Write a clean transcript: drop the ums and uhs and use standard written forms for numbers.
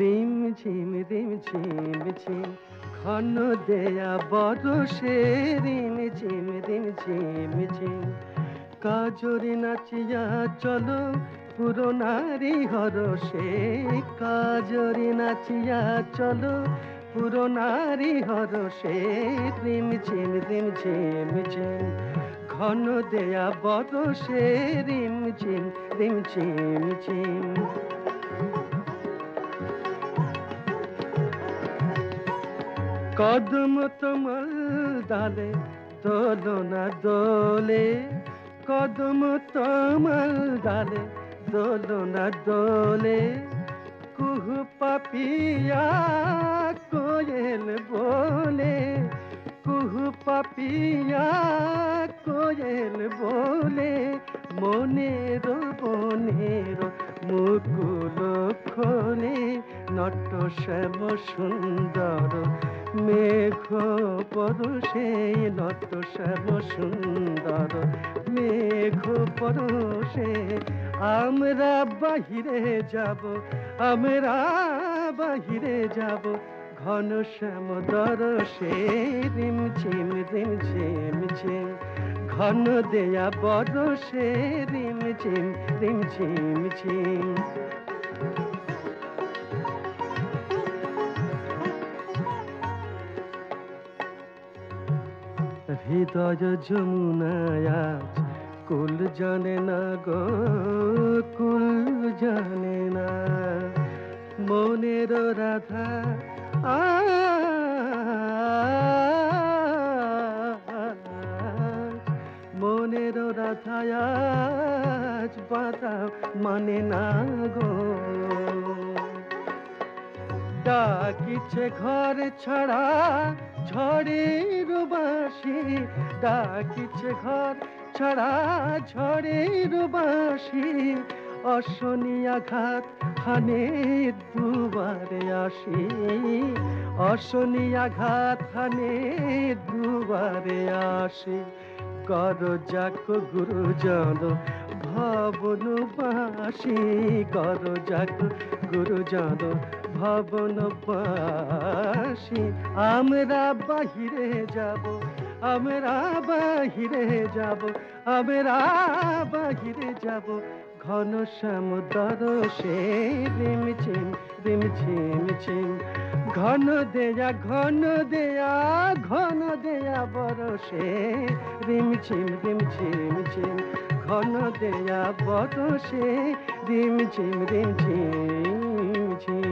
রিম ঝিম ঝিম ঘন দেয়া বরষে রিম ঝিম ঝিম কাজরে নাচিয়া চলো পুরনারি হরষে কাজরে নাচিয়া চলো পুরনারি হরষে রিম ঝিম ঘন দেয়া বরষে রিম ঝিম কদম তোমার ডালে দোলনা দোলে কদম তোমার ডালে দোলনা দোলে কুহু পাপিয়া কোয়েল বলে কুহু পাপিয়া কোয়েল বলে মনের বনের মুকুল খোলে নট শ্যাম সুন্দর মেঘ পরশে নট শ্যাম সুন্দর মেঘ পরশে আমরা বাহিরে যাব আমরা বাহিরে যাব ঘন শ্যাম দরশে রিম ঝিম ঝিম ঘন দেয়া বরষে রিম ঝিম হৃদয় যমুনায় আজ কুল জানে না গো কুল জানে না মনের রাধা মনের রাধা আজ বাধা মানে না গো ডাকিছে ঘর ছাড়া ঝড়ের বাঁশি ডাকিছে ঘর ছাড়া ঝড়ের বাঁশি অশনি আঘাত হানে দুবারে আসি অশনি আঘাত হানে দুবারে আসি কর যাক গুরুজন ভবন বাসি কর যাক গুরুজন ভবন বাসি আমরা বাহিরে যাব আমরা বাহিরে যাব আমরা বাহিরে যাব ঘন শ্যাম দরশে রিম ঝিম ঘন দেয়া বরষে রিম ঝিম ঘন দেয়া বরষে রিম ঝিম